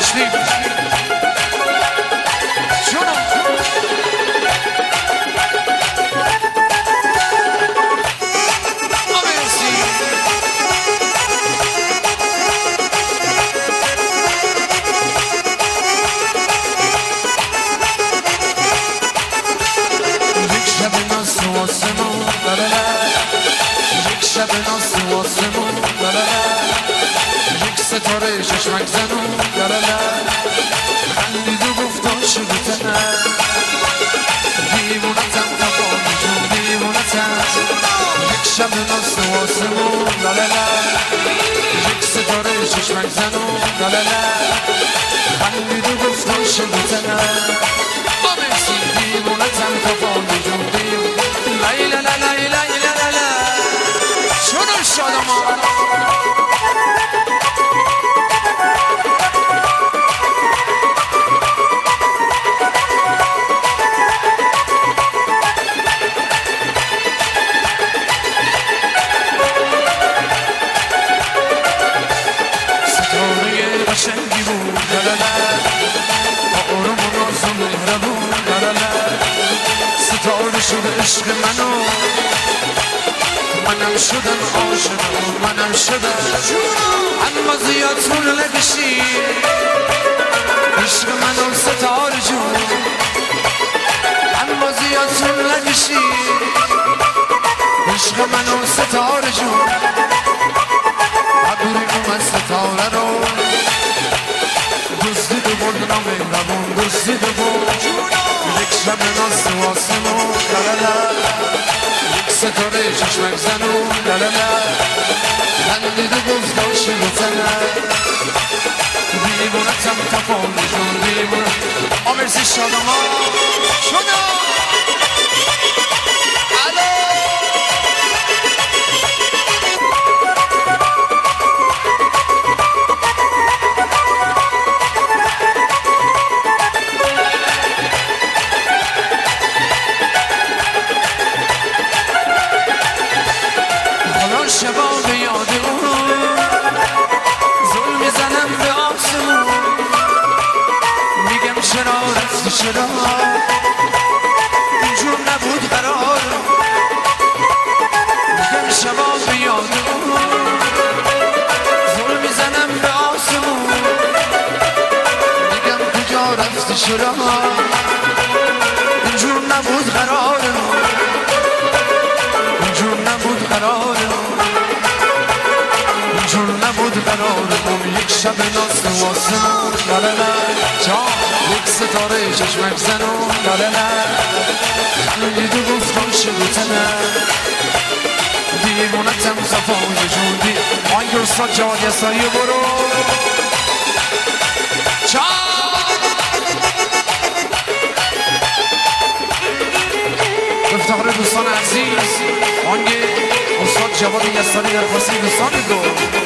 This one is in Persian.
داشتیم ستاره چشمک زنون لالالا خندید و گفت شروطنه دیوونتم تفاهم جون دیوونتم یک شب ناس و آسمون لالالا یک ستاره چشمک زنون لالالا خندید و گفت شروطنه با مرسی دیوونتم تفاهم جون دیوونتم لیلالا لیلالا لیلالا شنو شادمان قشنگی بود لالالا آروم و ناز و مهربون لالالا ستاره شد عشق منم شدم عاشق منم شدم اما زیاد طول نکشی عشق منو ستاره جون اما زیاد طول نکشی عشق منو ستاره جون عبوری اومد ستاره رو دوستی دو برد نامهربون دوستی دو برد یک شب ناس و آسمون لالالا یک ستاره چشمک زنون لالالا خندید و گفت داشتی بزنه دیوونتم تفاهم جون دیوونت آمرسی شادمان شدا شبا به یاد اون زل میزنم به آسمون میگم چرا رفتی چرا اینجور نبود قرار میگم شبا به یاد اون زل میزنم به آسمون میگم کجا رفتی چرا اینجور نبود قرار اینجور نبود قرار جون نبود قرارمون یک شب ناس و آسمون لالالا جان یک ستاره چشمک زنون لالالا خندید و گفتم شروطنه دیوونتم صفای جون آنگه استاد جواد یسایی برو افتخار دوستان عزیز آنگه استاد جواد یسایی در فاصله دوستان دو